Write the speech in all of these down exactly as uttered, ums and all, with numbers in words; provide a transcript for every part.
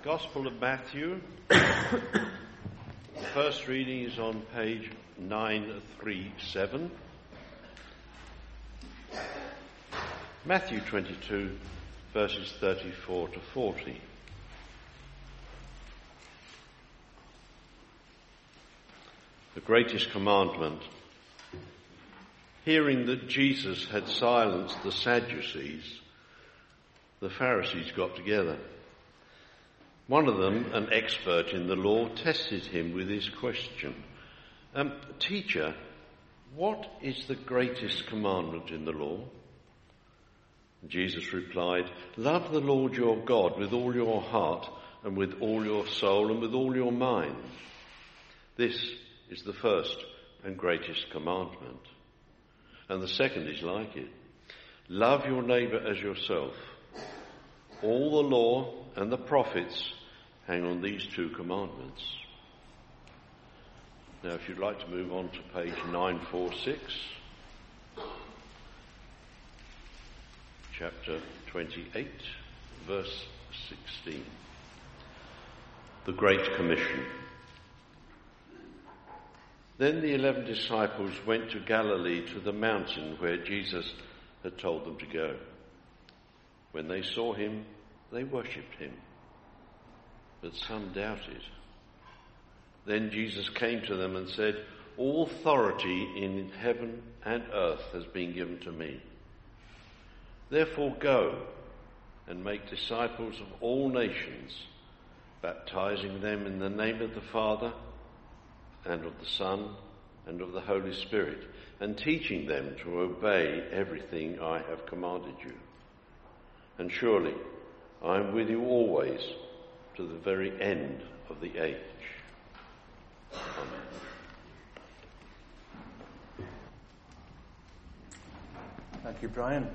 Gospel of Matthew. The first reading is on page nine thirty-seven. Matthew twenty-two, verses thirty-four to forty. The greatest commandment. Hearing that Jesus had silenced the Sadducees, the Pharisees got together. One of them, an expert in the law, tested him with this question. Um, Teacher, what is the greatest commandment in the law? Jesus replied, Love the Lord your God with all your heart and with all your soul and with all your mind. This is the first and greatest commandment. And the second is like it. Love your neighbour as yourself. All the law and the prophets hang on these two commandments. Now, if you'd like to move on to page nine forty-six, chapter twenty-eight, verse sixteen. The Great Commission. Then the eleven disciples went to Galilee, to the mountain where Jesus had told them to go. When they saw him, they worshipped him, but some doubted. Then Jesus came to them and said, All authority in heaven and earth has been given to me. Therefore go and make disciples of all nations, baptizing them in the name of the Father and of the Son and of the Holy Spirit, and teaching them to obey everything I have commanded you. And surely I am with you always to the very end of the age. Amen. Thank you, Brian.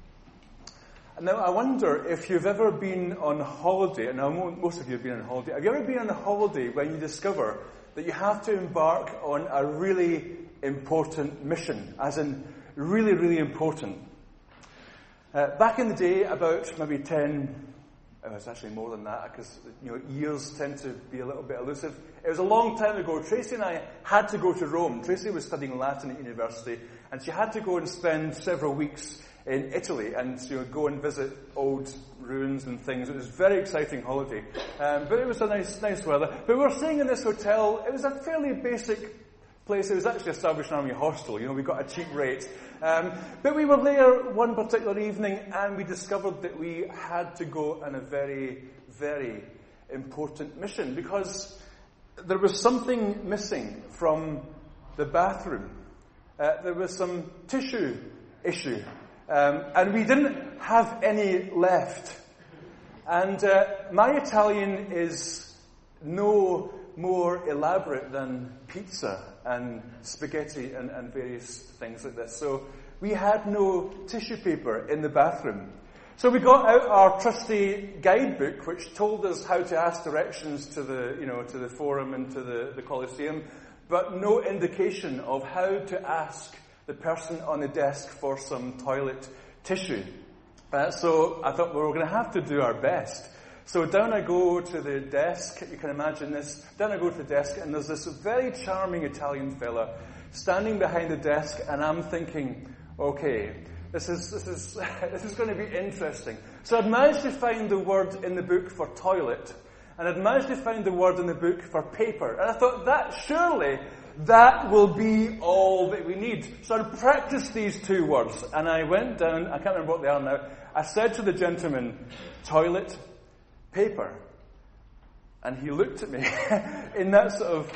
Now, I wonder if you've ever been on holiday, and now most of you have been on holiday, have you ever been on a holiday when you discover that you have to embark on a really important mission, as in really, really important? Uh, back in the day, about maybe ten, it was actually more than that, because you know years tend to be a little bit elusive. It was a long time ago. Tracy and I had to go to Rome. Tracy was studying Latin at university, and she had to go and spend several weeks in Italy and you know, go and visit old ruins and things. It was a very exciting holiday, um, but it was a nice, nice weather. But we were staying in this hotel. It was a fairly basic place. It was actually a Salvation Army hostel. You know, we got a cheap rate. Um, but we were there one particular evening, and we discovered that we had to go on a very, very important mission, because there was something missing from the bathroom. Uh, there was some tissue issue, um, and we didn't have any left. And uh, my Italian is no more elaborate than pizza and spaghetti and, and various things like this. So we had no tissue paper in the bathroom. So we got out our trusty guidebook, which told us how to ask directions to the, you know, to the Forum and to the, the Colosseum, but no indication of how to ask the person on the desk for some toilet tissue. Uh, so I thought we were going to have to do our best. So down I go to the desk, you can imagine this, down I go to the desk, and there's this very charming Italian fella standing behind the desk, and I'm thinking, okay, this is this is this is going to be interesting. So I'd managed to find the word in the book for toilet, and I'd managed to find the word in the book for paper, and I thought, that surely that will be all that we need. So I practiced these two words, and I went down, I can't remember what they are now, I said to the gentleman, toilet, paper. And he looked at me in that sort of,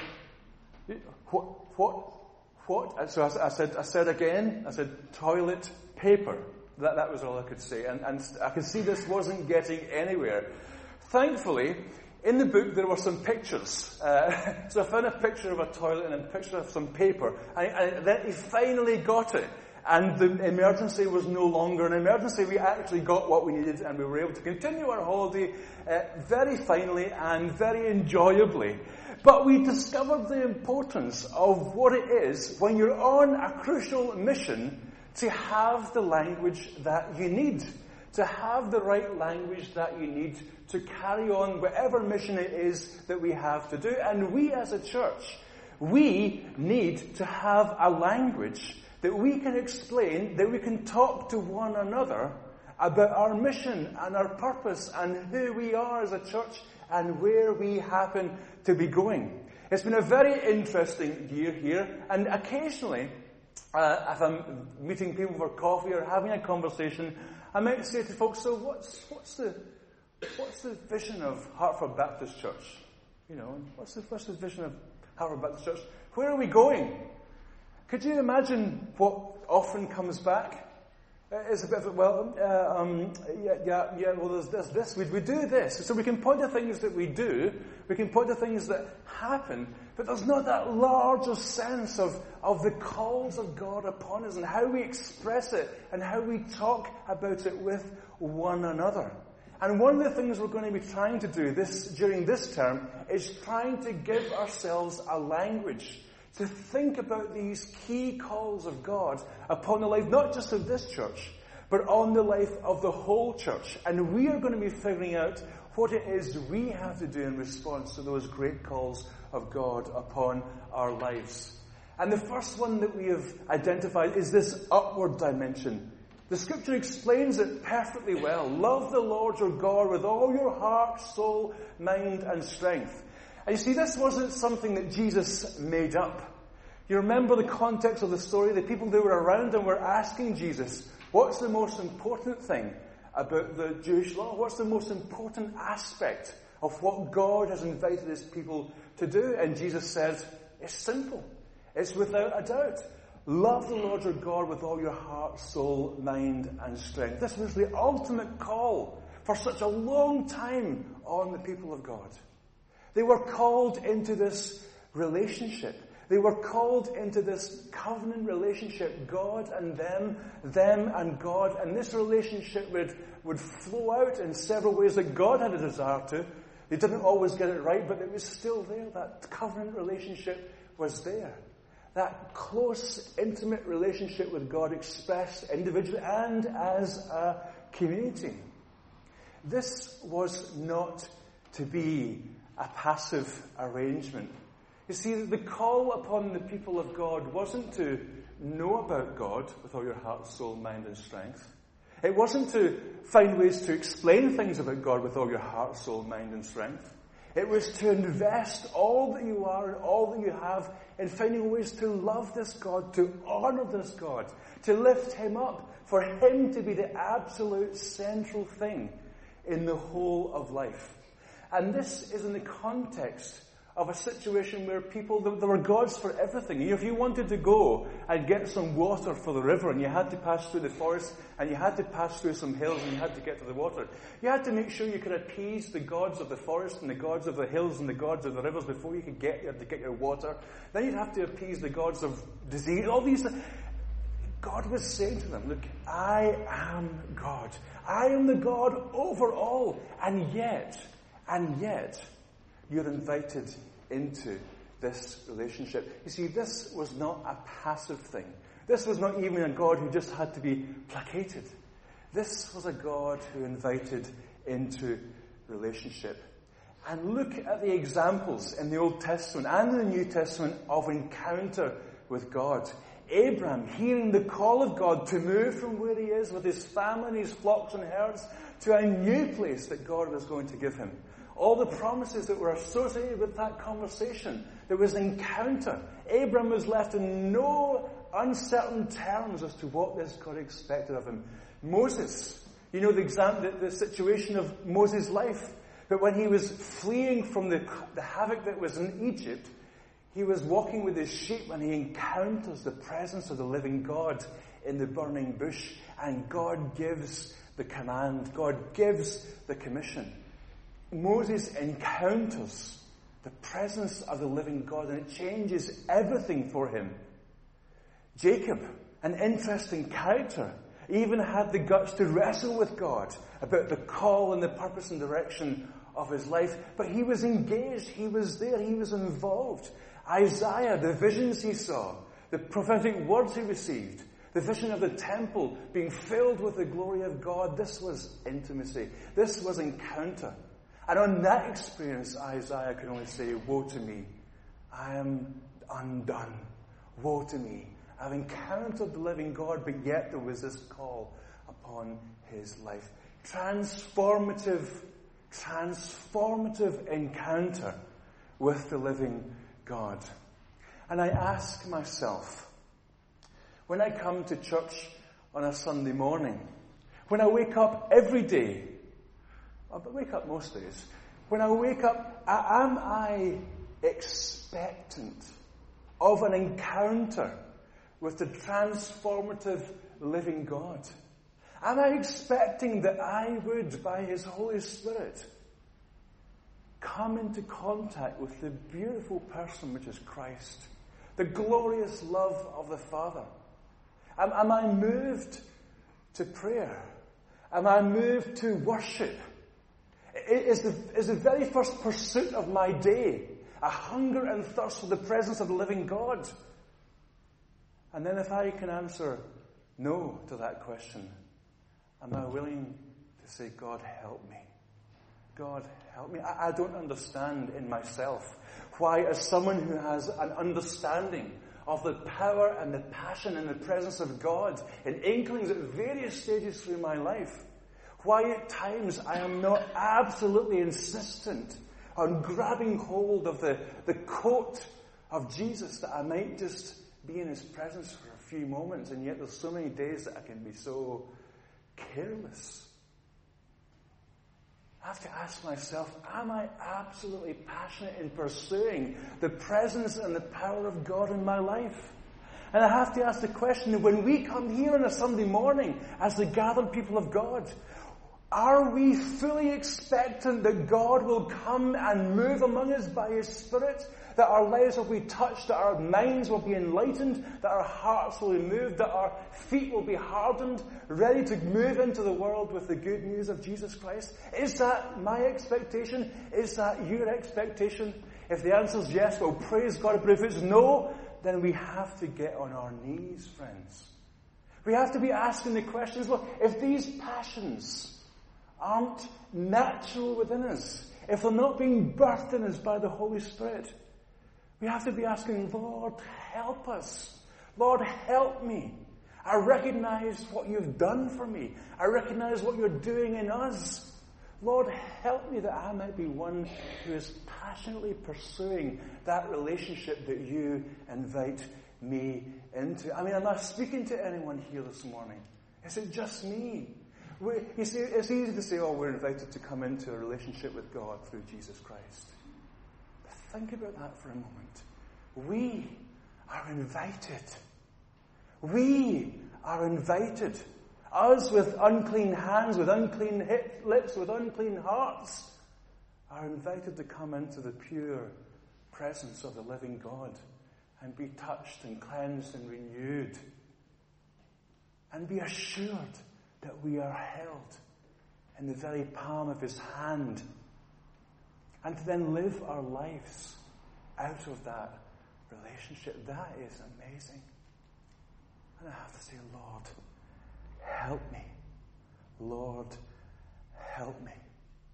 what, what, what? So I, I said, I said again, I said, toilet paper. That, that was all I could say. And, and I could see this wasn't getting anywhere. Thankfully, in the book there were some pictures. Uh, so I found a picture of a toilet and a picture of some paper. And, and then he finally got it. And the emergency was no longer an emergency. We actually got what we needed, and we were able to continue our holiday uh, very finely and very enjoyably. But we discovered the importance of what it is when you're on a crucial mission to have the language that you need. to have the right language that you need to carry on whatever mission it is that we have to do. And we as a church, we need to have a language that we can explain, that we can talk to one another about our mission and our purpose and who we are as a church and where we happen to be going. It's been a very interesting year here, and occasionally, uh, if I'm meeting people for coffee or having a conversation, I might say to folks, so what's what's the what's the vision of Hartford Baptist Church? You know, what's the what's the vision of Hartford Baptist Church? Where are we going? Could you imagine what often comes back? It's a bit of a, well, uh, um, yeah, yeah, yeah, well, there's, there's this, we, we do this. So we can point to things that we do, we can point to things that happen, but there's not that larger sense of, of the calls of God upon us and how we express it and how we talk about it with one another. And one of the things we're going to be trying to do this during this term is trying to give ourselves a language to think about these key calls of God upon the life, not just of this church, but on the life of the whole church. And we are going to be figuring out what it is we have to do in response to those great calls of God upon our lives. And the first one that we have identified is this upward dimension. The scripture explains it perfectly well. Love the Lord your God with all your heart, soul, mind, and strength. And you see, this wasn't something that Jesus made up. You remember the context of the story? The people that were around him were asking Jesus, what's the most important thing about the Jewish law? What's the most important aspect of what God has invited his people to do? And Jesus said, it's simple. It's without a doubt. Love the Lord your God with all your heart, soul, mind, and strength. This was the ultimate call for such a long time on the people of God. They were called into this relationship. They were called into this covenant relationship, God and them, them and God. And this relationship would, would flow out in several ways that God had a desire to. They didn't always get it right, but it was still there. That covenant relationship was there. That close, intimate relationship with God expressed individually and as a community. This was not to be a passive arrangement. You see, the call upon the people of God wasn't to know about God with all your heart, soul, mind, and strength. It wasn't to find ways to explain things about God with all your heart, soul, mind, and strength. It was to invest all that you are and all that you have in finding ways to love this God, to honor this God, to lift him up, for him to be the absolute central thing in the whole of life. And this is in the context of a situation where people, there were gods for everything. If you wanted to go and get some water for the river and you had to pass through the forest and you had to pass through some hills and you had to get to the water, you had to make sure you could appease the gods of the forest and the gods of the hills and the gods of the rivers before you could get there to get your water. Then you'd have to appease the gods of disease, all these things. God was saying to them, look, I am God. I am the God over all. And yet, and yet, you're invited into this relationship. You see, this was not a passive thing. This was not even a God who just had to be placated. This was a God who invited into relationship. And look at the examples in the Old Testament and in the New Testament of encounter with God. Abraham, hearing the call of God to move from where he is with his family, his flocks and herds, to a new place that God was going to give him. All the promises that were associated with that conversation. There was an encounter. Abraham was left in no uncertain terms as to what this God expected of him. Moses, you know the, exam- the, the situation of Moses' life. But when he was fleeing from the, the havoc that was in Egypt, he was walking with his sheep and he encounters the presence of the living God in the burning bush. And God gives the command. God gives the commission. Moses encounters the presence of the living God and it changes everything for him. Jacob, an interesting character, even had the guts to wrestle with God about the call and the purpose and direction of his life. But he was engaged, he was there, he was involved. Isaiah, the visions he saw, the prophetic words he received, The vision of the temple being filled with the glory of God. This was intimacy. This was encounter. And on that experience, Isaiah can only say, woe to me. I am undone. Woe to me. I've encountered the living God, but yet there was this call upon his life. Transformative, transformative encounter with the living God. And I ask myself, when I come to church on a Sunday morning, when I wake up every day, I wake up most days, when I wake up, am I expectant of an encounter with the transformative living God? Am I expecting that I would, by his Holy Spirit, come into contact with the beautiful person which is Christ, the glorious love of the Father? Am, am I moved to prayer? Am I moved to worship? Is the, is the very first pursuit of my day a hunger and thirst for the presence of the living God? And then if I can answer no to that question, am I willing to say, God, help me? God, help me. I, I don't understand in myself why, as someone who has an understanding of the power and the passion and the presence of God in inklings at various stages through my life, why at times I am not absolutely insistent on grabbing hold of the, the coat of Jesus that I might just be in his presence for a few moments, and yet there's so many days that I can be so careless. I have to ask myself, am I absolutely passionate in pursuing the presence and the power of God in my life? And I have to ask the question, when we come here on a Sunday morning as the gathered people of God, are we fully expectant that God will come and move among us by his Spirit? That our lives will be touched, that our minds will be enlightened, that our hearts will be moved, that our feet will be hardened, ready to move into the world with the good news of Jesus Christ? Is that my expectation? Is that your expectation? If the answer is yes, well, praise God. But if it's no, then we have to get on our knees, friends. We have to be asking the questions, well, if these passions aren't natural within us, if they're not being birthed in us by the Holy Spirit, we have to be asking, Lord, help us. Lord, help me. I recognize what you've done for me. I recognize what you're doing in us. Lord, help me that I might be one who is passionately pursuing that relationship that you invite me into. I mean, am I speaking to anyone here this morning? Is it just me? We, you see, it's easy to say, oh, we're invited to come into a relationship with God through Jesus Christ. Think about that for a moment. We are invited. We are invited. Us with unclean hands, with unclean hip, lips, with unclean hearts, are invited to come into the pure presence of the living God and be touched and cleansed and renewed. And be assured that we are held in the very palm of his hand. And to then live our lives out of that relationship. That is amazing. And I have to say, Lord, help me. Lord, help me.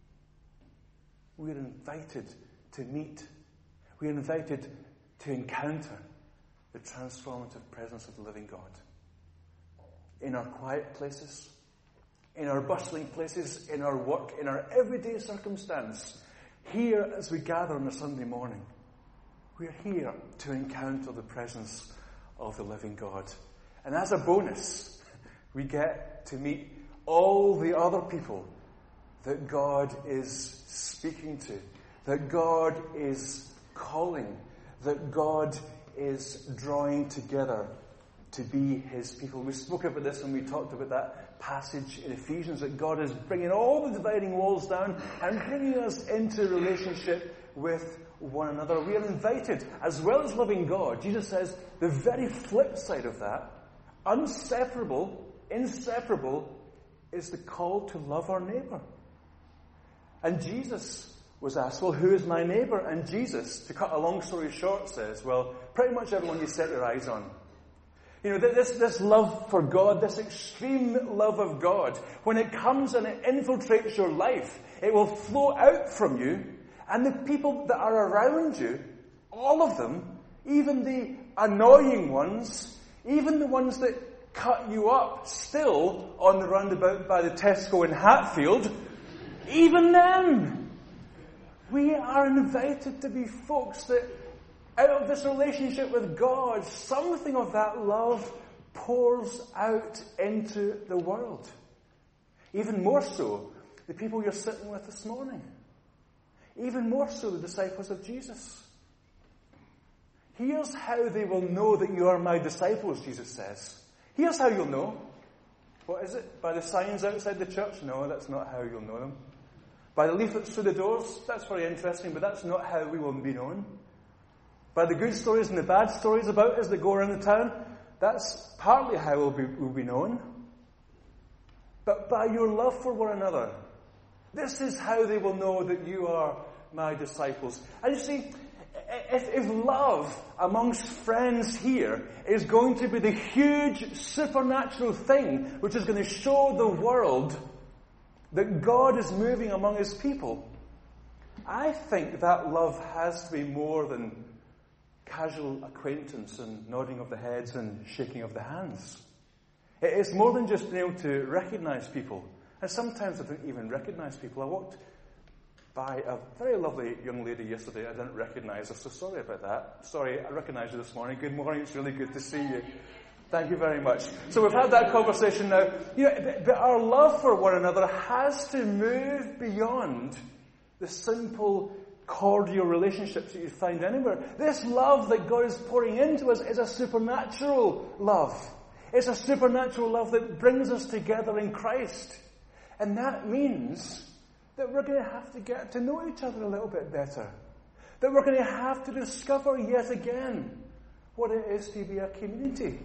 We're invited to meet. We're invited to encounter the transformative presence of the living God. In our quiet places, in our bustling places, in our work, in our everyday circumstance, here as we gather on a Sunday morning, we're here to encounter the presence of the living God. And as a bonus, we get to meet all the other people that God is speaking to, that God is calling, that God is drawing together to be his people. We spoke about this when we talked about that passage in Ephesians, that God is bringing all the dividing walls down and bringing us into relationship with one another. We are invited, as well as loving God. Jesus says the very flip side of that, inseparable, inseparable, is the call to love our neighbour. And Jesus was asked, well, who is my neighbour? And Jesus, to cut a long story short, says, well, pretty much everyone you set your eyes on. You know, this, this love for God, this extreme love of God, when it comes and it infiltrates your life, it will flow out from you, and the people that are around you, all of them, even the annoying ones, even the ones that cut you up still on the roundabout by the Tesco in Hatfield, even them, we are invited to be folks that out of this relationship with God, something of that love pours out into the world. Even more so, the people you're sitting with this morning. Even more so, the disciples of Jesus. Here's how they will know that you are my disciples, Jesus says. Here's how you'll know. What is it? By the signs outside the church? No, that's not how you'll know them. By the leaflets through the doors? That's very interesting, but that's not how we will be known. By the good stories and the bad stories about us that go around the town? That's partly how we'll be, we'll be known. But by your love for one another. This is how they will know that you are my disciples. And you see, if, if love amongst friends here is going to be the huge supernatural thing which is going to show the world that God is moving among his people, I think that love has to be more than casual acquaintance and nodding of the heads and shaking of the hands. It's more than just being able to recognize people. And sometimes I don't even recognize people. I walked by a very lovely young lady yesterday. I didn't recognize her, so sorry about that. Sorry, I recognized you this morning. Good morning, it's really good to see you. Thank you very much. So we've had that conversation now. You know, but our love for one another has to move beyond the simple cordial relationships that you find anywhere. This love that God is pouring into us is a supernatural love. It's a supernatural love that brings us together in Christ. And that means that we're going to have to get to know each other a little bit better. That we're going to have to discover yet again what it is to be a community.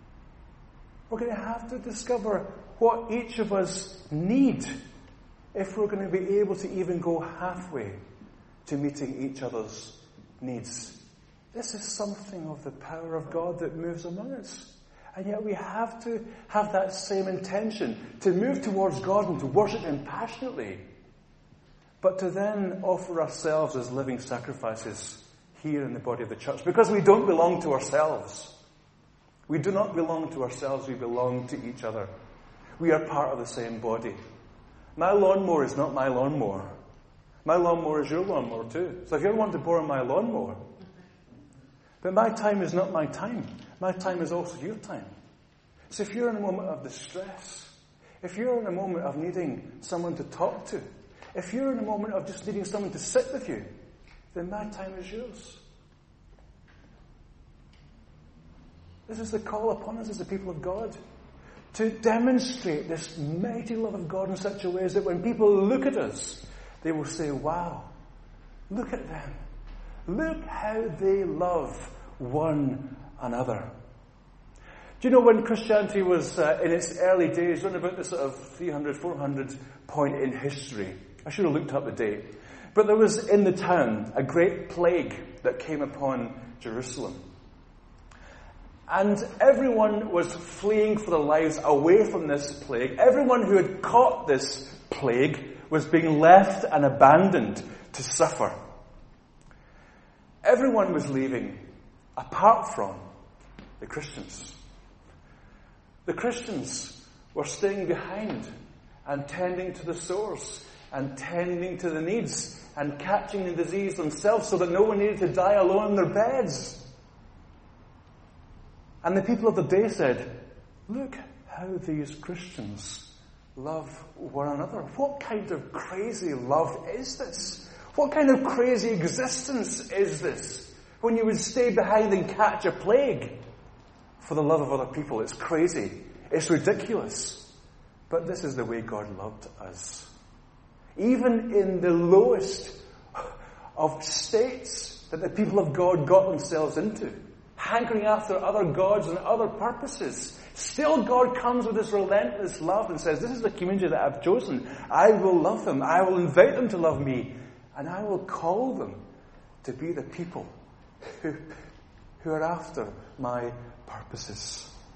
We're going to have to discover what each of us need if we're going to be able to even go halfway to meeting each other's needs. This is something of the power of God that moves among us. And yet we have to have that same intention, to move towards God and to worship him passionately, but to then offer ourselves as living sacrifices here in the body of the church, because we don't belong to ourselves. We do not belong to ourselves, we belong to each other. We are part of the same body. My lawnmower is not my lawnmower. My lawnmower is your lawnmower too. So if you ever want to borrow my lawnmower, but my time is not my time. My time is also your time. So if you're in a moment of distress, if you're in a moment of needing someone to talk to, if you're in a moment of just needing someone to sit with you, then my time is yours. This is the call upon us as the people of God, to demonstrate this mighty love of God in such a way that when people look at us, they will say, wow, look at them. Look how they love one another. Do you know when Christianity was uh, in its early days, around about the sort of three hundred, four hundred point in history? I should have looked up the date. But there was in the town a great plague that came upon Jerusalem. And everyone was fleeing for their lives away from this plague. Everyone who had caught this plague was being left and abandoned to suffer. Everyone was leaving, apart from the Christians. The Christians were staying behind and tending to the sores and tending to the needs and catching the disease themselves so that no one needed to die alone in their beds. And the people of the day said, look how these Christians love one another. What kind of crazy love is this? What kind of crazy existence is this? When you would stay behind and catch a plague for the love of other people. It's crazy. It's ridiculous. But this is the way God loved us. Even in the lowest of states that the people of God got themselves into, hankering after other gods and other purposes, still God comes with this relentless love and says, this is the community that I've chosen. I will love them. I will invite them to love me. And I will call them to be the people who, who are after my purposes.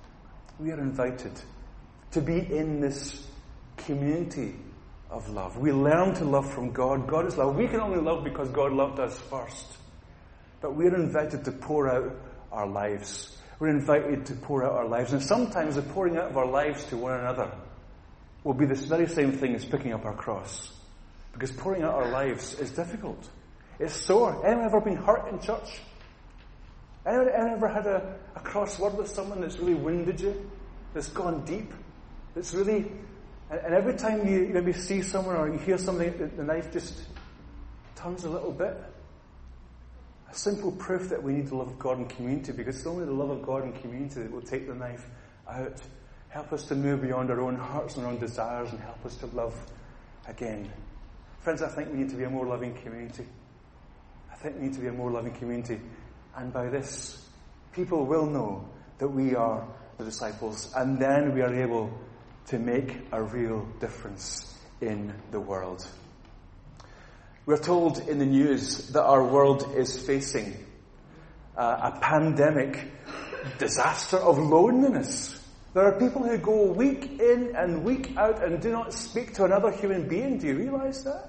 We are invited to be in this community of love. We learn to love from God. God is love. We can only love because God loved us first. But we're invited to pour out our lives. We're invited to pour out our lives. And sometimes the pouring out of our lives to one another will be this very same thing as picking up our cross. Because pouring out our lives is difficult. It's sore. Anyone ever been hurt in church? Anyone, anyone ever had a, a cross word with someone that's really wounded you? That's gone deep? That's really... And, and every time you maybe see someone or you hear something, the, the knife just turns a little bit. A simple proof that we need the love of God and community, because it's only the love of God and community that will take the knife out. Help us to move beyond our own hearts and our own desires and help us to love again. Friends, I think we need to be a more loving community. I think we need to be a more loving community. And by this, people will know that we are the disciples, and then we are able to make a real difference in the world. We're told in the news that our world is facing uh, a pandemic disaster of loneliness. There are people who go week in and week out and do not speak to another human being. Do you realize that?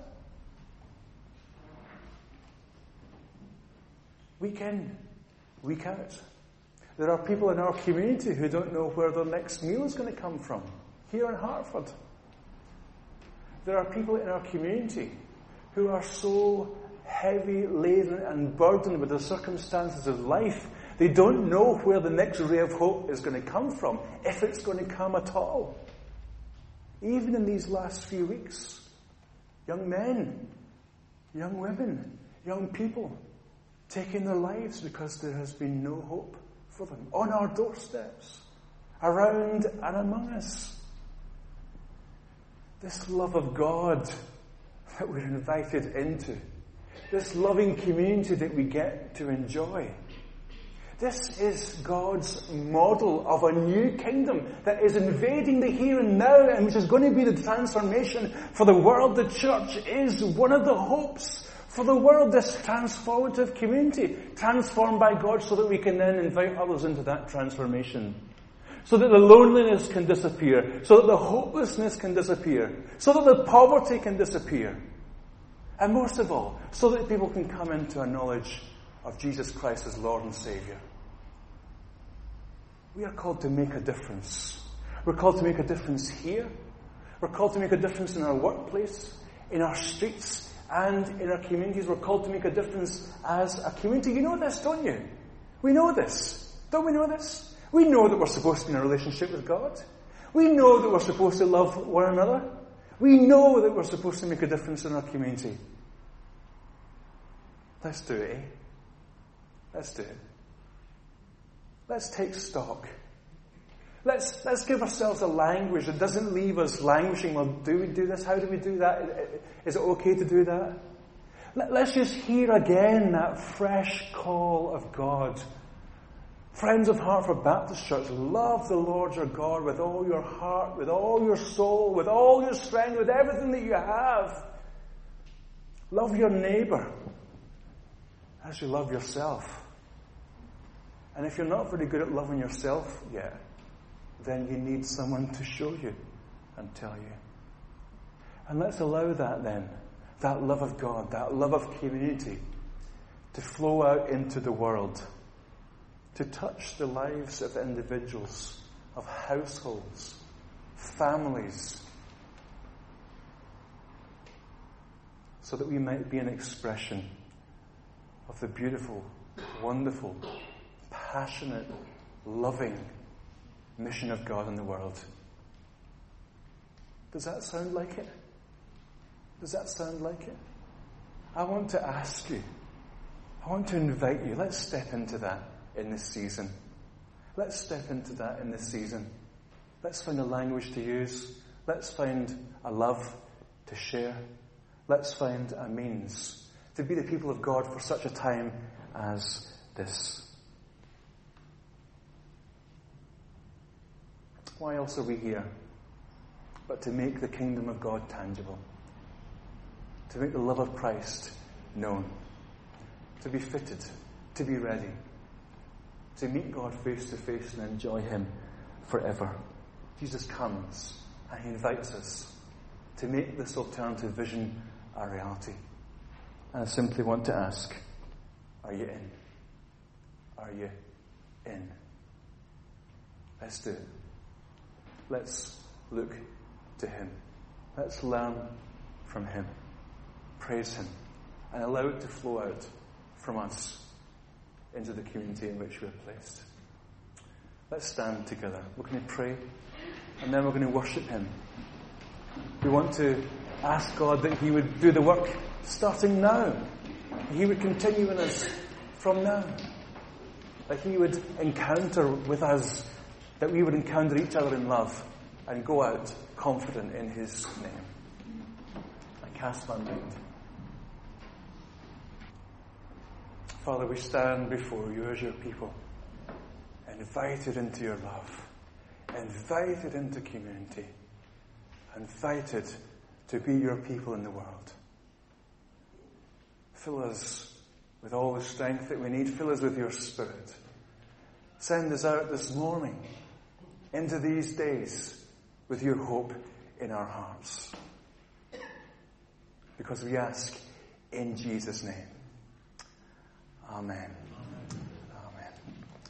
Week in, week out. There are people in our community who don't know where their next meal is going to come from, here in Hartford. There are people in our community who are so heavy laden and burdened with the circumstances of life, they don't know where the next ray of hope is going to come from, if it's going to come at all. Even in these last few weeks, young men, young women, young people taking their lives because there has been no hope for them on our doorsteps, around and among us. This love of God that we're invited into, this loving community that we get to enjoy, this is God's model of a new kingdom that is invading the here and now and which is going to be the transformation for the world. The church is one of the hopes for the world, this transformative community, transformed by God so that we can then invite others into that transformation. So that the loneliness can disappear, so that the hopelessness can disappear, so that the poverty can disappear. And most of all, so that people can come into a knowledge of Jesus Christ as Lord and Saviour. We are called to make a difference. We're called to make a difference here. We're called to make a difference in our workplace, in our streets, and in our communities. We're called to make a difference as a community. You know this, don't you? We know this. Don't we know this? We know that we're supposed to be in a relationship with God. We know that we're supposed to love one another. We know that we're supposed to make a difference in our community. Let's do it, eh? Let's do it. Let's take stock. Let's, let's give ourselves a language that doesn't leave us languishing. Well, do we do this? How do we do that? Is it okay to do that? Let's just hear again that fresh call of God. Friends of Hartford Baptist Church, love the Lord your God with all your heart, with all your soul, with all your strength, with everything that you have. Love your neighbour as you love yourself. And if you're not very good at loving yourself yet, then you need someone to show you and tell you. And let's allow that then, that love of God, that love of community, to flow out into the world, to touch the lives of individuals, of households, families, so that we might be an expression of the beautiful, wonderful, passionate, loving mission of God in the world. Does that sound like it? Does that sound like it? I want to ask you, I want to invite you, let's step into that in this season. Let's step into that in this season. Let's find a language to use. Let's find a love to share. Let's find a means to be the people of God for such a time as this. Why else are we here? But to make the kingdom of God tangible. To make the love of Christ known. To be fitted. To be ready. To meet God face to face and enjoy Him forever. Jesus comes and he invites us to make this alternative vision a reality. And I simply want to ask, are you in? Are you in? Let's do it. Let's look to him. Let's learn from him. Praise him. And allow it to flow out from us into the community in which we are placed. Let's stand together. We're going to pray, and then we're going to worship him. We want to ask God that he would do the work starting now. He would continue in us from now. That he would encounter with us, that we would encounter each other in love and go out confident in his name. I cast my mind. Father, we stand before you as your people, invited into your love, invited into community, invited to be your people in the world. Fill us with all the strength that we need. Fill us with your Spirit. Send us out this morning into these days with your hope in our hearts. Because we ask in Jesus' name. Amen.